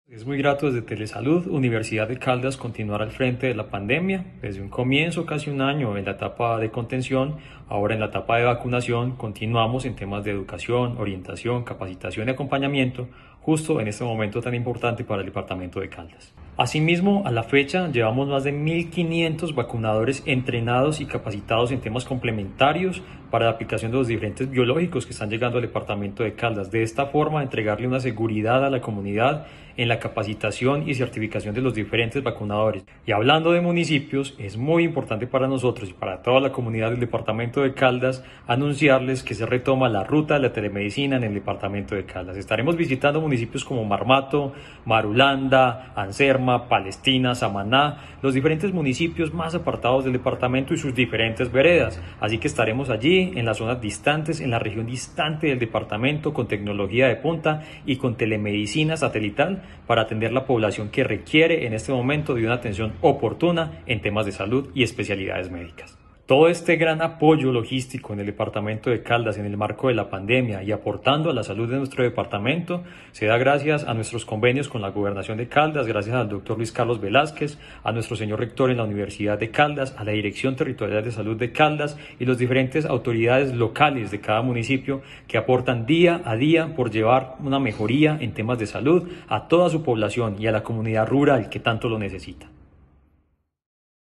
Es muy grato desde Telesalud, Universidad de Caldas, continuar al frente de la pandemia. Desde un comienzo, casi un año, en la etapa de contención, ahora en la etapa de vacunación, continuamos en temas de educación, orientación, capacitación y acompañamiento, justo en este momento tan importante para el departamento de Caldas. Asimismo, a la fecha, llevamos más de 1.500 vacunadores entrenados y capacitados en temas complementarios para la aplicación de los diferentes biológicos que están llegando al departamento de Caldas. De esta forma, entregarle una seguridad a la comunidad en la capacitación y certificación de los diferentes vacunadores. Y hablando de municipios, es muy importante para nosotros y para toda la comunidad del departamento de Caldas anunciarles que se retoma la ruta de la telemedicina en el departamento de Caldas. Estaremos visitando municipios como Marmato, Marulanda, Anserma, Palestina, Samaná, los diferentes municipios más apartados del departamento y sus diferentes veredas. Así que estaremos allí en las zonas distantes, en la región distante del departamento, con tecnología de punta y con telemedicina satelital para atender la población que requiere en este momento de una atención oportuna en temas de salud y especialidades médicas. Todo este gran apoyo logístico en el departamento de Caldas en el marco de la pandemia y aportando a la salud de nuestro departamento se da gracias a nuestros convenios con la Gobernación de Caldas, gracias al doctor Luis Carlos Velázquez, a nuestro señor rector en la Universidad de Caldas, a la Dirección Territorial de Salud de Caldas y las diferentes autoridades locales de cada municipio que aportan día a día por llevar una mejoría en temas de salud a toda su población y a la comunidad rural que tanto lo necesita.